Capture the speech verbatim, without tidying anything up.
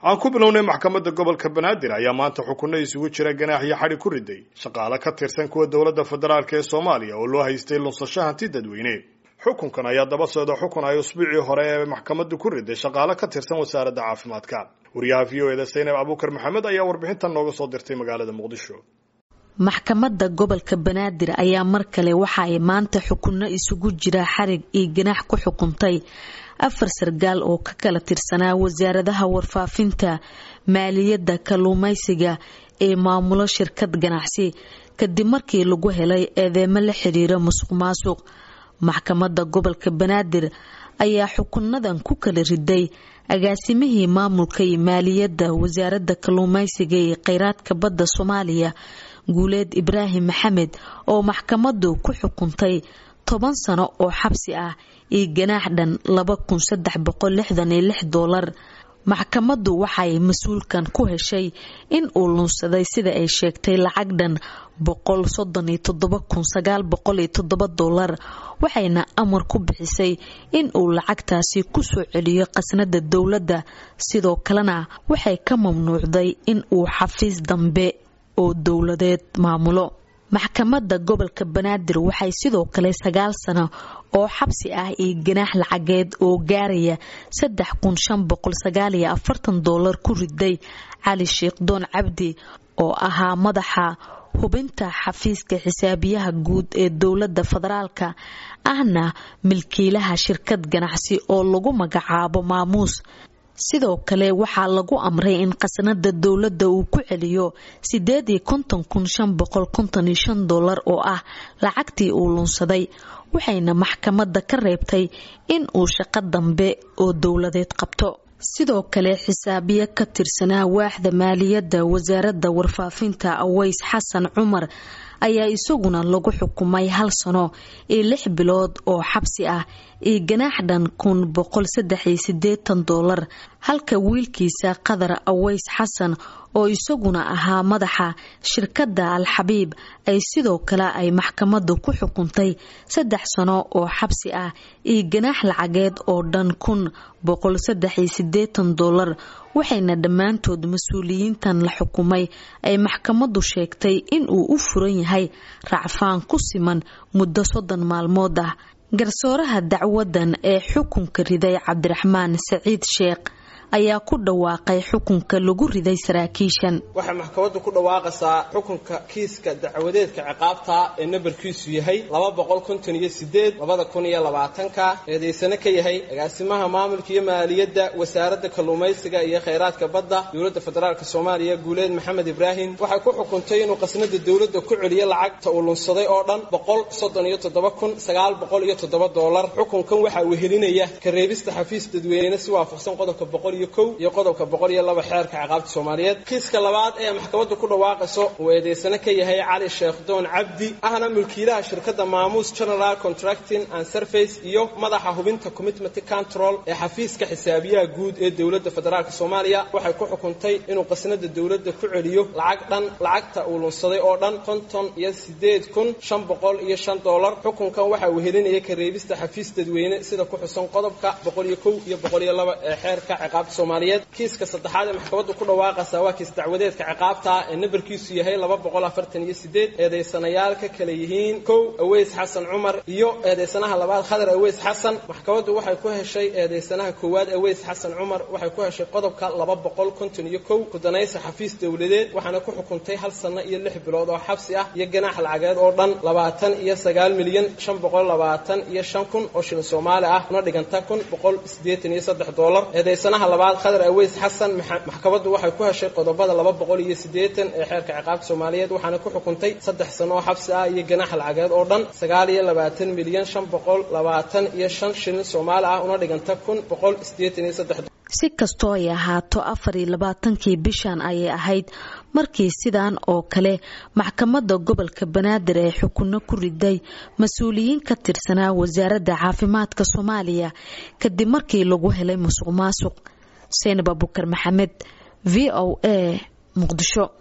aan ku bilownay maxkamadda gobolka Banaadir ayaa maanta xukunno isugu jira ganaax iyo xadhi ku riday shaqaale ka tirsan kuwa dowladda federaalka ee Soomaaliya oo loo haystay lunsasho hanti dadweyne. Xukunkan ayaa daba socda xukun ay usbuucii hore ee maxkamaddu ku riday shaqaale ka tirsan wasaaradda caafimaadka. Wariyaha V O A da Saynab Abuukar Maxamed ayaa warbixintan nooga soo dirtay magaalada Muqdisho. maxkamadda gobolka Banaadir ayaa mar kale waxa ay maanta xukunno isugu jira xarig iyo ganaax ku xukuntay afar sargaal oo ka kala tirsanaa wasaaradaha warfaafinta, maaliyadda, kalluumaysiga ee maamulo shirkad ganacsi kadib markii lagu helay eedeymo la xiriira musuqmaasuq. maxkamadda gobolka Banaadir ayaa xukunadan ku kala riday agaasimihii maamulka iyo maaliyadda wasaaradda kalluumaysiga iyo kheyraadka badda Soomaaliya Guuleed Ibraahim Maxamed oo maxkamaddu ku xukuntay toban sano oo xabsi ah iyo ganaax dhan laba kun saddex boqol lixdan iyo lix doolar. maxkamaddu waxay mas'uulkan ku heshay in uu lunsaday sida ay sheegtay lacag dhan boqol soddon iyo toddoba kun sagaal boqol iyo toddoba doolar, waxayna amar ku bixisay in uu lacagtaasi ku soo celiyo qasnada dowladda. sidoo kalena waxay ka mamnuucday in uu xafiis dambe oo dowladeed maamulo. maxkamadda gobolka Banaadir waxay sidoo kale sagaal sano oo xabsi ah iyo ganaax lacageed oo gaaraya saddex kun shan boqol sagaal iyo afartan doolar ku riday Cali Sheekh Doon Cabdi oo ahaa madaxa hubinta xafiiska xisaabiyaha guud ee dowladda federaalka ahna milkiilaha shirkad ganacsi oo lagu magacaabo Maamuus. sidoo kale waxaa lagu amray in qasnada dowladda uu ku celiyo sideed iyo konton kun shan boqol konton iyo shan doolar oo ah lacagtii uu lunsaday, waxayna maxkamadda ka reebtay in uu shaqo dambe oo dowladeed qabto. sidoo kale xisaabiye ka tirsanaa waaxda maaliyadda wasaaradda warfaafinta Aways Xasan Cumar ayaa isaguna lagu xukumay hal sano iyo lix bilood oo xabsi ah iyo ganaax dhan kun boqol saddex iyo siddeetan doolar, halka wiilkiisa Qadar Aways Xasan oo isaguna ahaa madaxa shirkadda Al-Xabiib ay sidoo kale ay maxkamaddu ku xukuntay saddex sano oo xabsi ah iyo ganaax lacageed oo dhan kun boqol saddex iyo siddeetan doolar, waxayna dhammaantood mas'uuliyiintan la xukumay ay maxkamaddu sheegtay in uu u furan yahay racfaan ku siman muddo soddon maalmood ah. garsooraha dacwadan ee xukunka riday Cabdiraxmaan Saciid Sheekh ayaa ku dhawaaqay xukunka lagu riday saraakiishan. waxa maxkamaddu ku dhawaaqaysaa xukunka kiiska dacwadeedka ciqaabta ee nambarkiisu yahay laba boqol konton iyo sideed laba kun iyo labaatan ka eedeysana ka yahay agaasimaha maamulka iyo maaliyadda wasaaradda kalluumaysiga iyo kheyraadka badda dowladda federaalka Soomaaliya Guuleed Maxamed Ibraahim waxay ku xukuntay inuu qasnada dowladda ku celiyo lacagta uu lunsaday oo dhan boqol soddon iyo toddoba kun sagaal boqol iyo toddoba doolar. xukunkan waxa uu helinaya ka reebista xafiis dadweyne si waafaqsan qodobka boqol iyo kow iyo qodobka boqol iyo laba xeerka ciqaabta Soomaaliyeed. kiiska labaad ee maxkamaddu ku dhawaaqayso uu eedeysana ka yahay Cali Sheekh Doon Cabdi ahna mulkiilaha shirkadda Maamuus General Contracting and Service iyo madaxa hubinta Commitment Control ee xafiiska xisaabiyaha guud ee dowladda federaalka Soomaaliya waxay ku xukuntay inuu qasnada dowladda ku celiyo lacag dhan lacagta uu lunsaday oo dhan konton iyo sideed kun shan boqol iyo shan doolar. xukunkan waxa uu helinayay ka reebista xafiis dadweyne sida ku xusan qodobka boqol iyo kow iyo boqol iyo laba ee xeerka ciqaabta Soomaaliyeed. kiiska saddexaad ee maxkamaddu ku dhawaaqaysaa waa kiis dacwadeedka ciqaabta ee nambarkiisu yahay laba boqol afartan iyo sideed eedeysanayaal ka kala yihiin kow Aways Xasan Cumar iyo eedeysanaha labaad Qadar Aways Xasan. maxkamaddu waxay ku heshay eedeysanaha koowaad Aways Xasan Cumar waxay ku heshay qodobka laba boqol konton iyo kow ku danaysa xafiis dowladeed waxaana ku xukuntay hal sano iyo lix bilood oo xabsi ah iyo ganaax lacageed oo dhan labaatan iyo sagaal milyan shan boqol labaatan iyo shan kun oo shilin Soomaali ah una dhiganta kun boqol siddeetan iyo saddex doolar. eedeysanaha labaad Qadar Aways Xasan maxkamaddu waxay ku heshay qodobada laba boqol iyo siddeetan ee xeerka ciqaabta Soomaaliyeed waxaana ku xukuntay saddex sano oo xabsi ah iyo ganaax lacageed oo dhan sagaal iyo labaatan milyan shan boqol labaatan iyo shan shilin Soomaali ah una dhiganta kun boqol siddeetan iyo saddex. si kastoo ay ahaato afar iyo labaatankii bishan ayay ahayd markii sidan oo kale maxkamadda gobolka Banaadir ee xukunno ku riday mas'uuliyiin ka tirsanaa wasaaradda caafimaadka Soomaaliya kadib markii lagu helay musuqmaasuq. Saynab Abuukar Maxamed, V O A, Muqdisho.